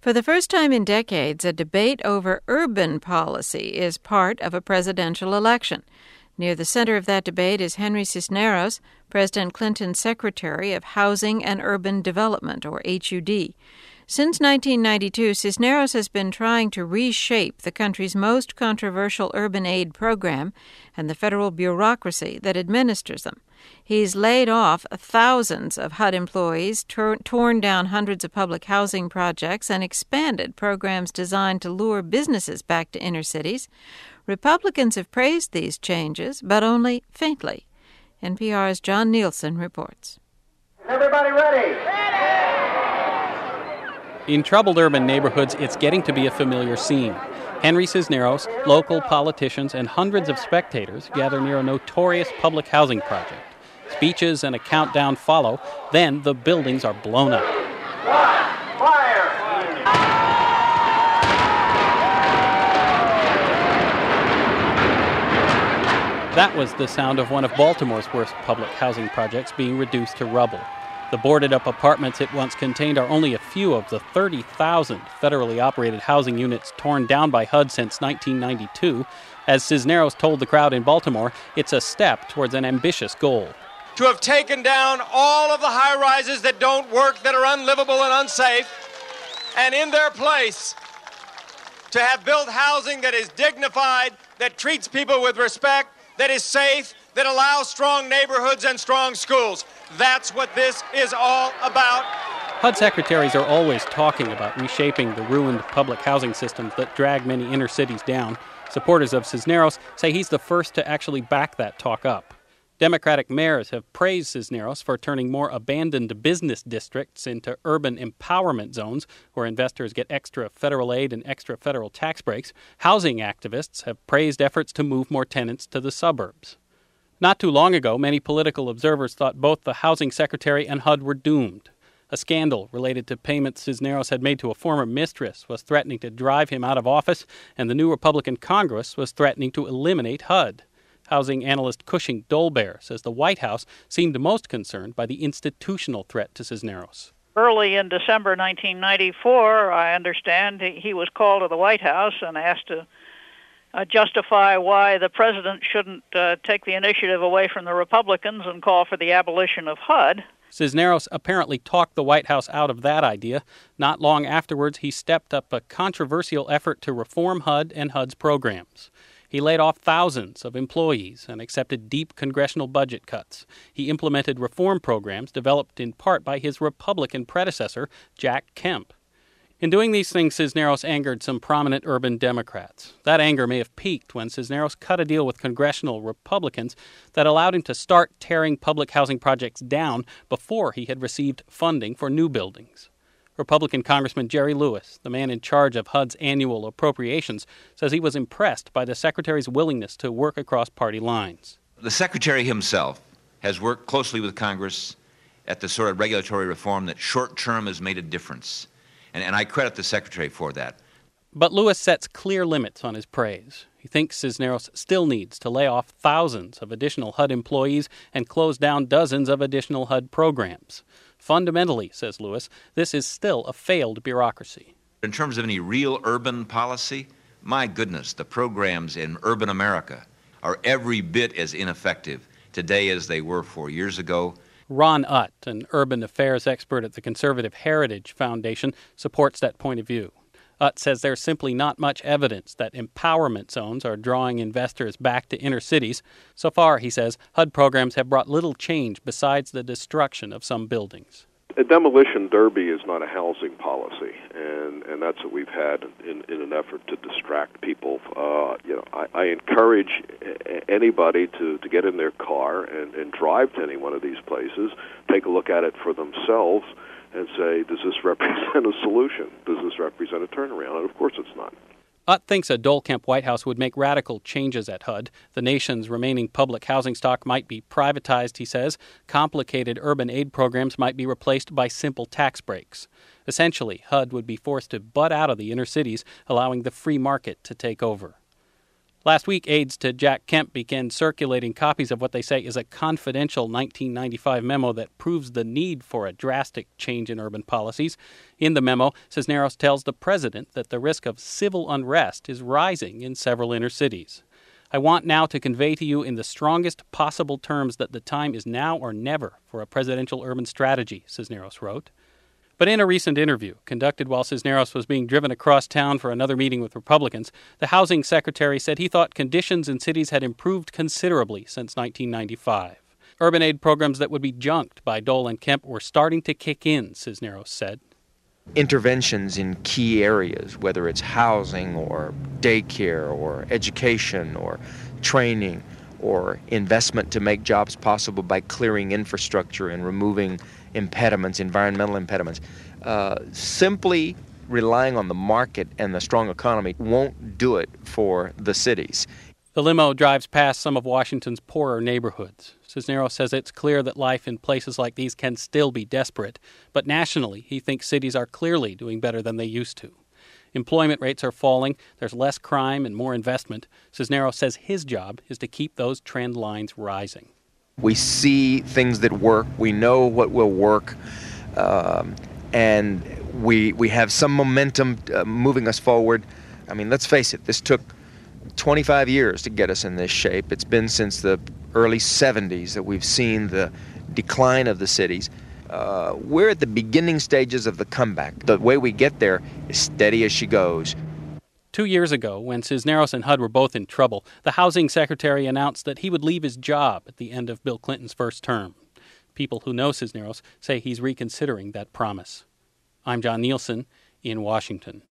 For the first time in decades, a debate over urban policy is part of a presidential election. Near the center of that debate is Henry Cisneros, President Clinton's Secretary of Housing and Urban Development, or HUD. Since 1992, Cisneros has been trying to reshape the country's most controversial urban aid program and the federal bureaucracy that administers them. He's laid off thousands of HUD employees, torn down hundreds of public housing projects, and expanded programs designed to lure businesses back to inner cities. Republicans have praised these changes, but only faintly. NPR's John Nielsen reports. Is everybody ready? In troubled urban neighborhoods, it's getting to be a familiar scene. Henry Cisneros, local politicians, and hundreds of spectators gather near a notorious public housing project. Speeches and a countdown follow. Then the buildings are blown up. Fire! That was the sound of one of Baltimore's worst public housing projects being reduced to rubble. The boarded-up apartments it once contained are only a few of the 30,000 federally operated housing units torn down by HUD since 1992. As Cisneros told the crowd in Baltimore, it's a step towards an ambitious goal. To have taken down all of the high-rises that don't work, that are unlivable and unsafe, and in their place, to have built housing that is dignified, that treats people with respect, that is safe, that allows strong neighborhoods and strong schools. That's what this is all about. HUD secretaries are always talking about reshaping the ruined public housing systems that drag many inner cities down. Supporters of Cisneros say he's the first to actually back that talk up. Democratic mayors have praised Cisneros for turning more abandoned business districts into urban empowerment zones where investors get extra federal aid and extra federal tax breaks. Housing activists have praised efforts to move more tenants to the suburbs. Not too long ago, many political observers thought both the housing secretary and HUD were doomed. A scandal related to payments Cisneros had made to a former mistress was threatening to drive him out of office, and the new Republican Congress was threatening to eliminate HUD. Housing analyst Cushing Dolbear says the White House seemed most concerned by the institutional threat to Cisneros. Early in December 1994, I understand, he was called to the White House and asked to justify why the president shouldn't take the initiative away from the Republicans and call for the abolition of HUD. Cisneros apparently talked the White House out of that idea. Not long afterwards, he stepped up a controversial effort to reform HUD and HUD's programs. He laid off thousands of employees and accepted deep congressional budget cuts. He implemented reform programs developed in part by his Republican predecessor, Jack Kemp. In doing these things, Cisneros angered some prominent urban Democrats. That anger may have peaked when Cisneros cut a deal with congressional Republicans that allowed him to start tearing public housing projects down before he had received funding for new buildings. Republican Congressman Jerry Lewis, the man in charge of HUD's annual appropriations, says he was impressed by the secretary's willingness to work across party lines. The secretary himself has worked closely with Congress at the sort of regulatory reform that short-term has made a difference. And I credit the secretary for that. But Lewis sets clear limits on his praise. He thinks Cisneros still needs to lay off thousands of additional HUD employees and close down dozens of additional HUD programs. Fundamentally, says Lewis, this is still a failed bureaucracy. In terms of any real urban policy, my goodness, the programs in urban America are every bit as ineffective today as they were 4 years ago. Ron Utt, an urban affairs expert at the Conservative Heritage Foundation, supports that point of view. Utt says there's simply not much evidence that empowerment zones are drawing investors back to inner cities. So far, he says, HUD programs have brought little change besides the destruction of some buildings. A demolition derby is not a housing policy, and that's what we've had in an effort to distract people. I encourage anybody to get in their car and drive to any one of these places, take a look at it for themselves, and say, does this represent a solution? Does this represent a turnaround? And of course it's not. Utt thinks a Dole-Kemp White House would make radical changes at HUD. The nation's remaining public housing stock might be privatized, he says. Complicated urban aid programs might be replaced by simple tax breaks. Essentially, HUD would be forced to butt out of the inner cities, allowing the free market to take over. Last week, aides to Jack Kemp began circulating copies of what they say is a confidential 1995 memo that proves the need for a drastic change in urban policies. In the memo, Cisneros tells the president that the risk of civil unrest is rising in several inner cities. I want now to convey to you in the strongest possible terms that the time is now or never for a presidential urban strategy, Cisneros wrote. But in a recent interview conducted while Cisneros was being driven across town for another meeting with Republicans, the housing secretary said he thought conditions in cities had improved considerably since 1995. Urban aid programs that would be junked by Dole and Kemp were starting to kick in, Cisneros said. Interventions in key areas, whether it's housing or daycare or education or training or investment to make jobs possible by clearing infrastructure and removing impediments, environmental impediments. Simply relying on the market and the strong economy won't do it for the cities. The limo drives past some of Washington's poorer neighborhoods. Cisneros says it's clear that life in places like these can still be desperate, but nationally he thinks cities are clearly doing better than they used to. Employment rates are falling, there's less crime and more investment. Cisneros says his job is to keep those trend lines rising. We see things that work, we know what will work, and we have some momentum moving us forward. I mean, let's face it, this took 25 years to get us in this shape. It's been since the early 70s that we've seen the decline of the cities. We're at the beginning stages of the comeback. The way we get there is steady as she goes. 2 years ago, when Cisneros and HUD were both in trouble, the housing secretary announced that he would leave his job at the end of Bill Clinton's first term. People who know Cisneros say he's reconsidering that promise. I'm John Nielsen in Washington.